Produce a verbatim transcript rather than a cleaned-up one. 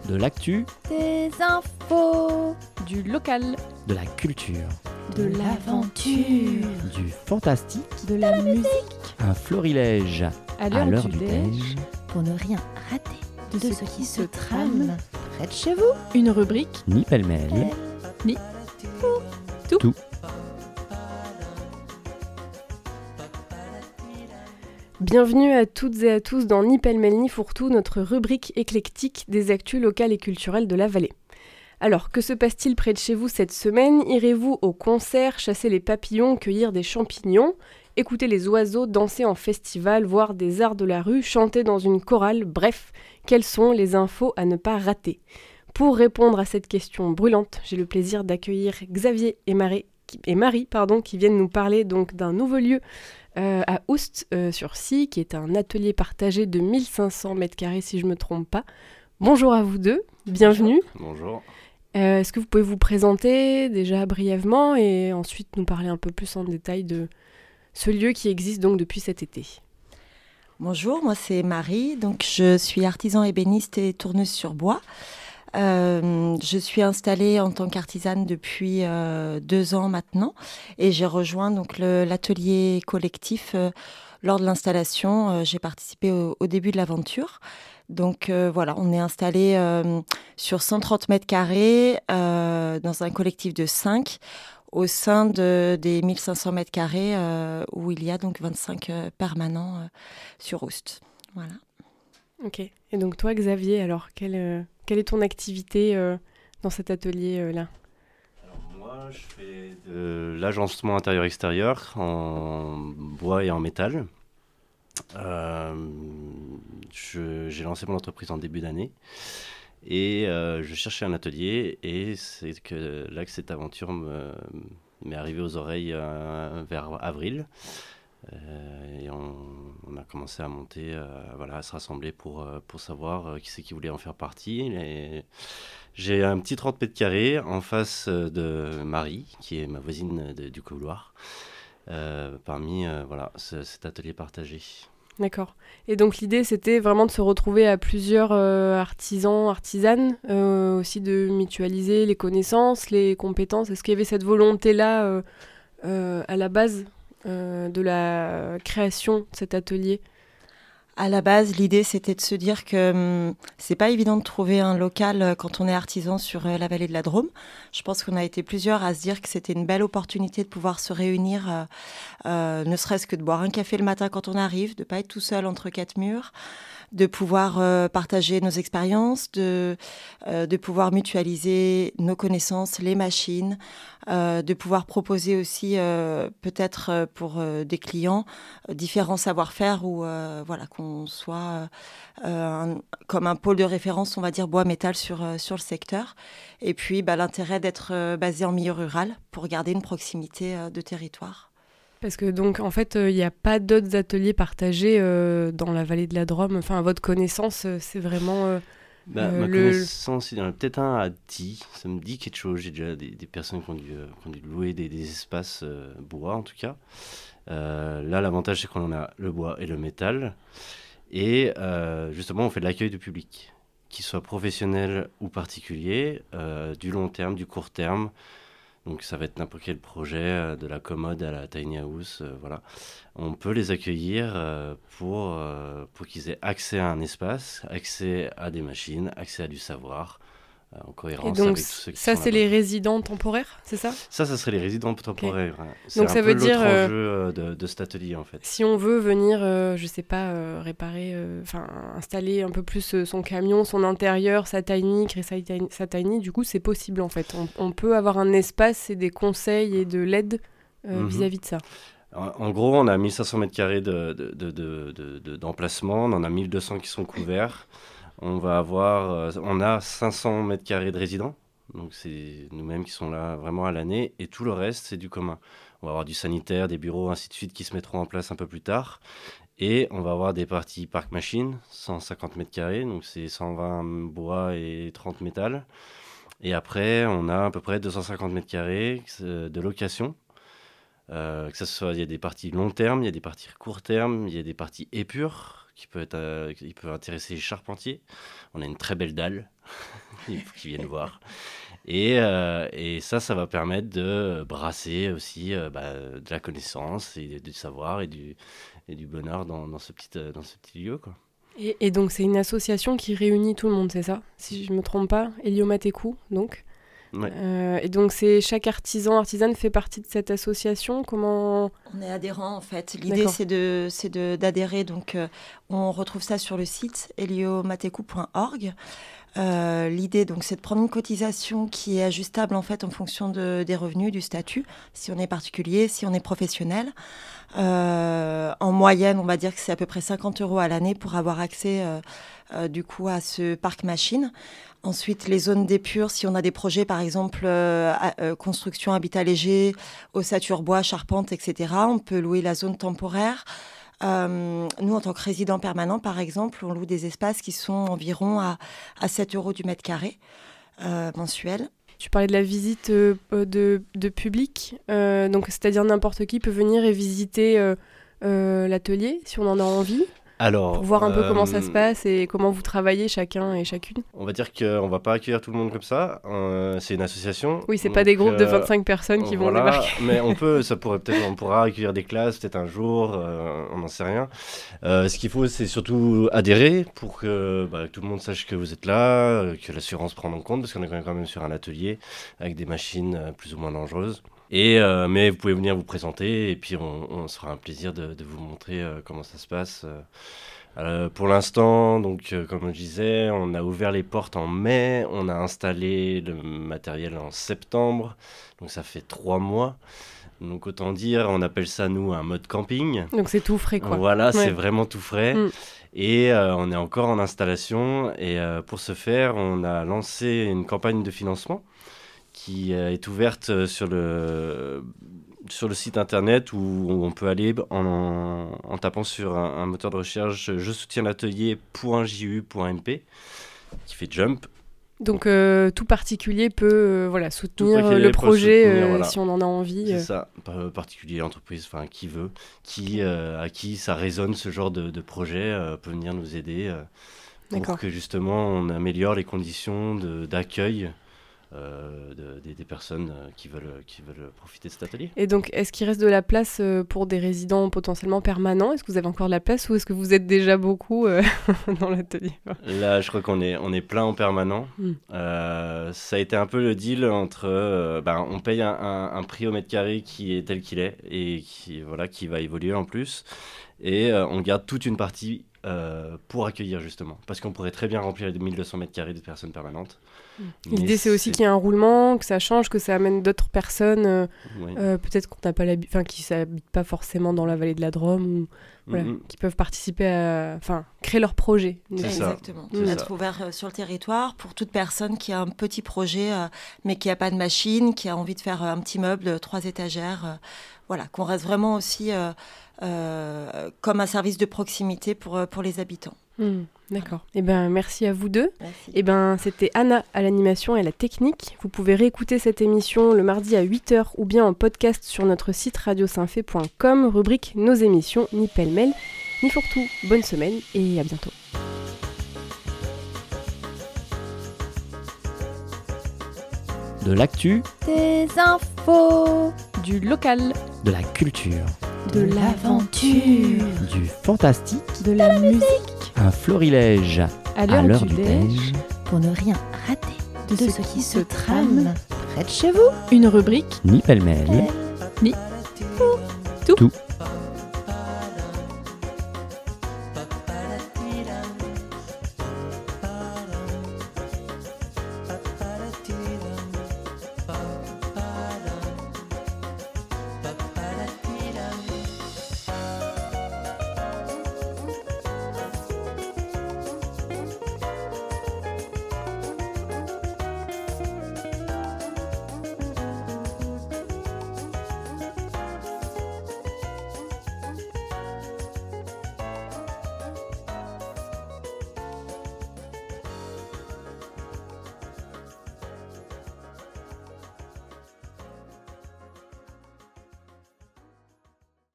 De l'actu, des infos, du local, de la culture, de l'aventure, du fantastique, de la musique, un florilège à l'heure, à l'heure du du déj, déj. pour ne rien rater de, de ce, ce qui se trame près de chez vous. une rubrique, Ni pêle-mêle, ni tout. tout. Bienvenue à toutes et à tous dans Ni pêle-mêle ni fourre-tout, notre rubrique éclectique des actus locales et culturelles de la vallée. Alors, que se passe-t-il près de chez vous cette semaine ? Irez-vous au concert, chasser les papillons, cueillir des champignons, écouter les oiseaux, danser en festival, voir des arts de la rue, chanter dans une chorale ? Bref, quelles sont les infos à ne pas rater ? Pour répondre à cette question brûlante, j'ai le plaisir d'accueillir Xavier et Marie, qui, et Marie pardon, qui viennent nous parler donc d'un nouveau lieu Euh, à Oust-sur-Scie, qui est un atelier partagé de mille cinq cents mètres carrés si je ne me trompe pas. Bonjour à vous deux, bienvenue. Bonjour. Euh, est-ce que vous pouvez vous présenter déjà brièvement et ensuite nous parler un peu plus en détail de ce lieu qui existe donc depuis cet été ? Bonjour, moi c'est Marie, donc je suis artisan ébéniste et tourneuse sur bois. Euh, je suis installée en tant qu'artisane depuis euh, deux ans maintenant et j'ai rejoint donc le, l'atelier collectif euh, lors de l'installation. Euh, j'ai participé au, au début de l'aventure. Donc euh, voilà, on est installé euh, sur cent trente mètres carrés euh, dans un collectif de cinq au sein de, des mille cinq cents mètres carrés euh, où il y a donc vingt-cinq euh, permanents euh, sur Oust. Voilà. Ok. Et donc toi, Xavier, alors quelle, euh, quelle est ton activité euh, dans cet atelier-là ? Alors moi, je fais de l'agencement intérieur-extérieur en bois et en métal. Euh, je, j'ai lancé mon entreprise en début d'année et euh, je cherchais un atelier et c'est que là que cette aventure me, m'est arrivée aux oreilles euh, vers avril. Euh, et on, on a commencé à monter, euh, voilà, à se rassembler pour, euh, pour savoir euh, qui c'est qui voulait en faire partie. Et j'ai un petit trente mètres carrés en face de Marie, qui est ma voisine de, du couloir, euh, parmi euh, voilà, ce, cet atelier partagé. D'accord. Et donc l'idée, c'était vraiment de se retrouver à plusieurs euh, artisans, artisanes, euh, aussi de mutualiser les connaissances, les compétences. Est-ce qu'il y avait cette volonté-là euh, euh, à la base euh, de la création de cet atelier ? À la base, l'idée, c'était de se dire que hum, c'est pas évident de trouver un local euh, quand on est artisan sur euh, la vallée de la Drôme. Je pense qu'on a été plusieurs à se dire que c'était une belle opportunité de pouvoir se réunir, euh, euh, ne serait-ce que de boire un café le matin quand on arrive, de pas être tout seul entre quatre murs, de pouvoir euh, partager nos expériences, de, euh, de pouvoir mutualiser nos connaissances, les machines, euh, de pouvoir proposer aussi euh, peut-être euh, pour euh, des clients euh, différents savoir-faire ou euh, voilà, qu'on soit euh, un, comme un pôle de référence, on va dire bois-métal sur, euh, sur le secteur. Et puis bah, l'intérêt d'être euh, basé en milieu rural pour garder une proximité euh, de territoire. Parce que donc en fait, il euh, n'y a pas d'autres ateliers partagés euh, dans la vallée de la Drôme. Enfin, à votre connaissance, euh, c'est vraiment euh, Bah, euh, ma le... connaissance, il y en a peut-être un à dix. Ça me dit quelque chose. J'ai déjà des, des personnes qui ont dû, euh, qui ont dû louer des, des espaces euh, bois, en tout cas. Euh, là, l'avantage, c'est qu'on a le bois et le métal. Et euh, justement, on fait de l'accueil du public, qu'il soit professionnel ou particulier, euh, du long terme, du court terme. Donc ça va être n'importe quel projet, euh, de la commode à la tiny house, euh, voilà. On peut les accueillir euh, pour, euh, pour qu'ils aient accès à un espace, accès à des machines, accès à du savoir, euh, en Et cohérence donc avec tous ceux qui ça, sont c'est là-bas. les résidents temporaires, c'est ça ? Ça, ça serait les résidents temporaires. Hein. C'est Donc un ça peu veut l'autre dire, euh, enjeu euh, de, de cet atelier, en fait. Si on veut venir, euh, je sais pas, euh, réparer, enfin installer un peu plus euh, son camion, son intérieur, sa tiny, créer sa tiny, sa tiny, du coup c'est possible en fait. On, on peut avoir un espace et des conseils et de l'aide euh, Mhm. vis-à-vis de ça. En, en gros, on a mille cinq cents mètres carrés de, de, de, de, de, de, d'emplacement, on en a mille deux cents qui sont couverts. On va avoir, euh, on a cinq cents mètres carrés de résidents, donc c'est nous-mêmes qui sont là vraiment à l'année, et tout le reste, c'est du commun. On va avoir du sanitaire, des bureaux, ainsi de suite, qui se mettront en place un peu plus tard. Et on va avoir des parties parc machine, cent cinquante mètres carrés, donc c'est cent vingt bois et trente métal. Et après, on a à peu près deux cent cinquante mètres carrés euh, de location. Euh, que ça soit, il y a des parties long terme, il y a des parties court terme, il y a des parties épures qui peuvent, être, euh, qui peuvent intéresser les charpentiers. On a une très belle dalle Il faut qu'ils viennent voir. Et, euh, et ça, ça va permettre de brasser aussi euh, bah, de la connaissance et du savoir et du, et du bonheur dans, dans, ce petit, dans ce petit lieu, quoi. Et, et donc, c'est une association qui réunit tout le monde, c'est ça? Si je ne me trompe pas, Heliomatekou, donc. Ouais. Euh, et donc, c'est chaque artisan, artisane fait partie de cette association. Comment... On est adhérent, en fait. L'idée, D'accord. c'est, de, c'est de, d'adhérer. Donc, euh, on retrouve ça sur le site heliomatekou point org. Euh, l'idée, donc, c'est de prendre une cotisation qui est ajustable en fait en fonction de, des revenus, du statut, si on est particulier, si on est professionnel. Euh, en moyenne, on va dire que c'est à peu près cinquante euros à l'année pour avoir accès euh, euh, du coup à ce parc machine. Ensuite, les zones d'épure, si on a des projets, par exemple, euh, euh, construction, habitat léger, ossature bois, charpente, et cetera, on peut louer la zone temporaire. Euh, nous, en tant que résidents permanents, par exemple, on loue des espaces qui sont environ à, à sept euros du mètre carré euh, mensuel. Tu parlais de la visite euh, de, de public, euh, donc c'est-à-dire n'importe qui peut venir et visiter euh, euh, l'atelier si on en a envie, Alors, pour voir un peu euh, comment ça se passe et comment vous travaillez chacun et chacune. On va dire qu'on ne va pas accueillir tout le monde comme ça. Euh, c'est une association. Oui, c'est donc, pas des groupes de euh, vingt-cinq personnes qui vont voilà, débarquer. Mais on peut, ça pourrait peut-être, on pourra accueillir des classes peut-être un jour, euh, on n'en sait rien. Euh, ce qu'il faut, c'est surtout adhérer pour que bah, tout le monde sache que vous êtes là, euh, que l'assurance prend en compte, parce qu'on est quand même sur un atelier avec des machines euh, plus ou moins dangereuses. Et, euh, mais vous pouvez venir vous présenter et puis on, on se fera un plaisir de, de vous montrer euh, comment ça se passe. Euh, Euh, pour l'instant, donc, euh, comme je disais, on a ouvert les portes en mai, on a installé le matériel en septembre, donc ça fait trois mois. Donc autant dire, on appelle ça nous un mode camping. Donc c'est tout frais, quoi. Voilà, Ouais. c'est vraiment tout frais. Mm. Et euh, on est encore en installation. Et euh, pour ce faire, on a lancé une campagne de financement qui euh, est ouverte sur le... sur le site internet où on peut aller en, en, en tapant sur un, un moteur de recherche je soutiens l'atelier point j u point m p qui fait jump. Donc euh, tout particulier peut euh, voilà, soutenir particulier le peut projet soutenir, euh, voilà. si on en a envie. C'est euh. ça, P- particulier, entreprise, enfin qui veut, qui, euh, à qui ça résonne ce genre de, de projet euh, peut venir nous aider euh, pour D'accord. que justement on améliore les conditions de, d'accueil Euh, de, des, des personnes euh, qui, veulent, qui veulent profiter de cet atelier. Et donc, est-ce qu'il reste de la place euh, pour des résidents potentiellement permanents? Est-ce que vous avez encore de la place ou est-ce que vous êtes déjà beaucoup euh, dans l'atelier? Là, je crois qu'on est, on est plein en permanent. Mm. Euh, ça a été un peu le deal entre... Euh, ben, on paye un, un, un prix au mètre carré qui est tel qu'il est et qui, voilà, qui va évoluer en plus. Et euh, on garde toute une partie euh, pour accueillir justement. Parce qu'on pourrait très bien remplir les mille deux cents mètres carrés de personnes permanentes. Mm. Mais L'idée, c'est aussi qu'il y ait un roulement, que ça change, que ça amène d'autres personnes, euh, Oui. euh, peut-être qu'on n'a pas l'habi- enfin, qui s'habitent pas forcément dans la vallée de la Drôme, ou voilà, Mhm. qui peuvent participer à, enfin, créer leur projet. C'est ça. Exactement. C'est Être ça. ouvert euh, sur le territoire pour toute personne qui a un petit projet, euh, mais qui n'a pas de machine, qui a envie de faire euh, un petit meuble, euh, trois étagères. euh, voilà, qu'on reste vraiment aussi euh, euh, comme un service de proximité pour, euh, pour les habitants. Hmm, d'accord. Eh ben, merci à vous deux. Merci. Eh ben, c'était Anna à l'animation et à la technique. Vous pouvez réécouter cette émission le mardi à huit heures ou bien en podcast sur notre site radio saint-fé point com, rubrique Nos émissions, ni pêle-mêle, ni fourre-tout. Bonne semaine et à bientôt. De l'actu, Des infos, Du local. de la culture, de l'aventure, du fantastique, de la musique, un florilège À à l'heure l'heure du du déj. déj. pour ne rien rater de, ce, qui se trame près de chez vous. Une rubrique Ni pêle-mêle, Ni tout. tout.